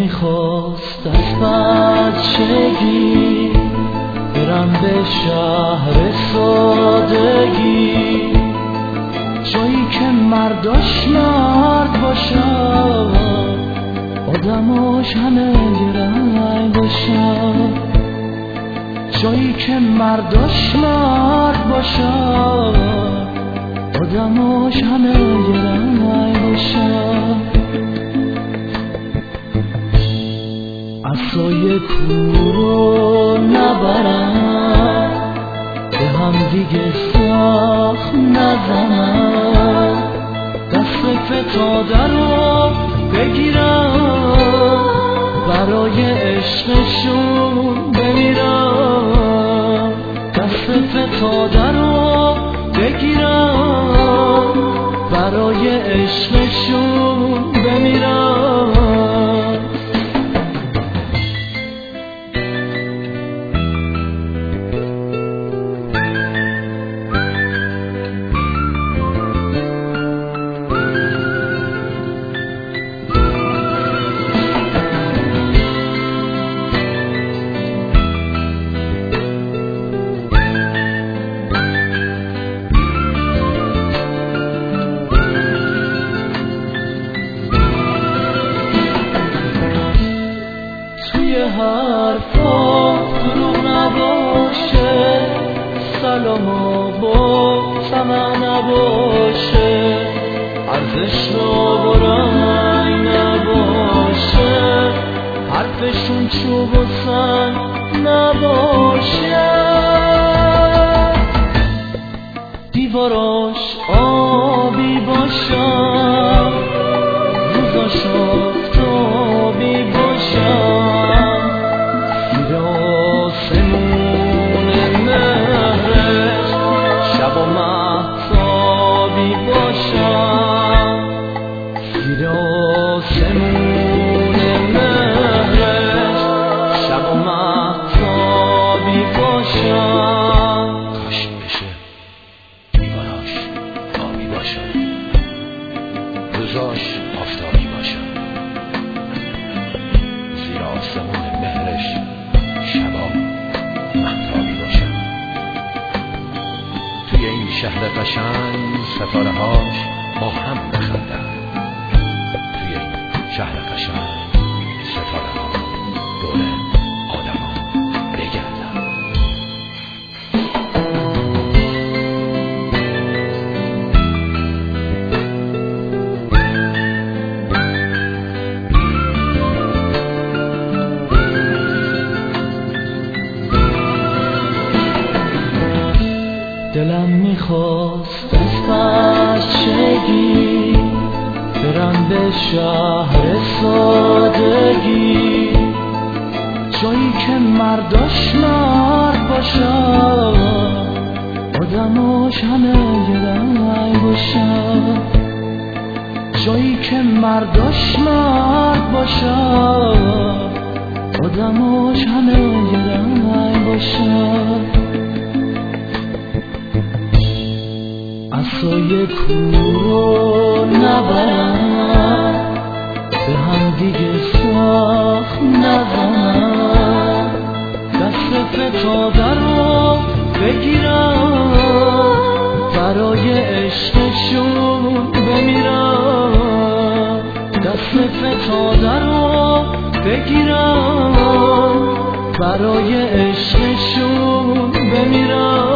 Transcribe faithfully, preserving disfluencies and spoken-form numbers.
میخواست از بچگی برم به شهر سادگی، جایی که مرداش مرد باشد، آدماش همه گرنگ باشد، جایی که مرداش مرد باشد، آدماش همه گرنگ باشد. عصای کورو نبرن، به هم دیگه سخت نزنن، دست فتاده رو بگیرن، برای عشقشون بمیرن، دست فتاده رو بگیرن، برای عشقشون بمیرن. حرفا دروغ نباشه، سلاما با طمع نباشه، ارزش را با رنگ نباشه، حرفشون چوب و سنگ نباشه، دیواراش آبی باشن، روزاش آفتابی باشن، شب و مهتابی باشم، زیر آسمون مهرش شب و مهتابی باشم. کاش بشه دیواراش آبی باشم، روزاش آفتابی باشم، زیر آسمون مهرش شبا مهتابی باشم. توی این شهر قشنگ ستاره هاش با هم بخندن، توی این شهر قشنگ ستاره ها دور آدم ها بگردن. دلم میخواست از بچگی برم به شهر سادگی، جایی که مرداش مرد باشد، آدماش همه گرنگ باشد، جایی که مرداش مرد باشد، آدماش همه گرنگ باشد. عصای کورو نبرن، به هم دیگه سخت نزنن، دست فتاده رو بگیرن، برای عشقشون بمیرن، دست فتاده رو بگیرن، برای عشقشون بمیرن.